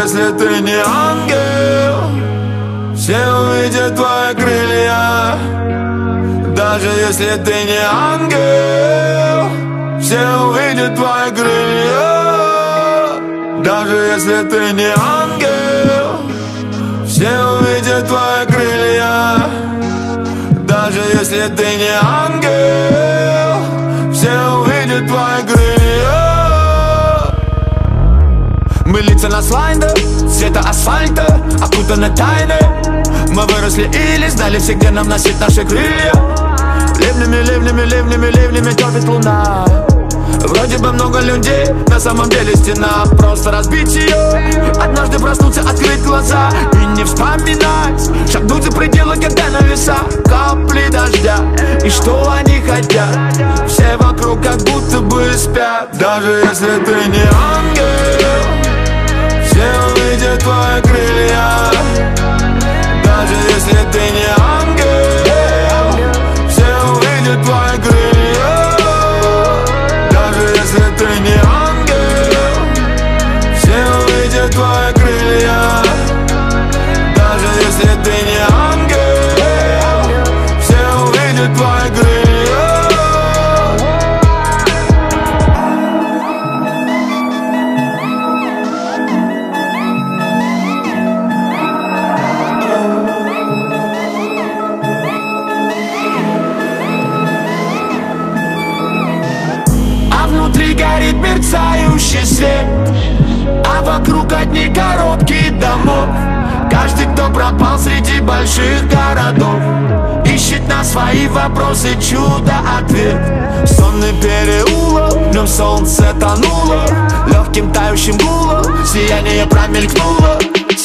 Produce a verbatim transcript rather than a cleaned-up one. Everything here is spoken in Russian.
если ты не ангел, все увидят твои крылья. Даже если ты не ангел, все увидят твои крылья. Даже если ты не ангел, все увидят твои крылья. Даже если ты не ангел, все увидят твои крылья. Мы лица на слайдах, цвета асфальта, окутаны тайной. Мы выросли или знали все, где нам носить наши крылья. Ливнями, ливнями, ливнями, ливнями терпит луна. Вроде бы много людей, на самом деле стена. Просто разбить ее, однажды проснуться, открыть глаза и не вспоминать, шагнуть за пределы, когда на весах капли дождя. И что они хотят? Все вокруг как будто бы спят. Даже если ты не ангел, все увидят твои крылья. Даже если ты не ангел, все увидят твои крылья. Даже если ты не ангел, все увидят твои крылья. Даже если ты не ангел, все увидят твои крылья. Горит мерцающий свет, а вокруг одни коробки домов. Каждый, кто пропал среди больших городов, ищет на свои вопросы чудо-ответ. Сонный переулок, в нем солнце тонуло, легким тающим гулом сияние промелькнуло.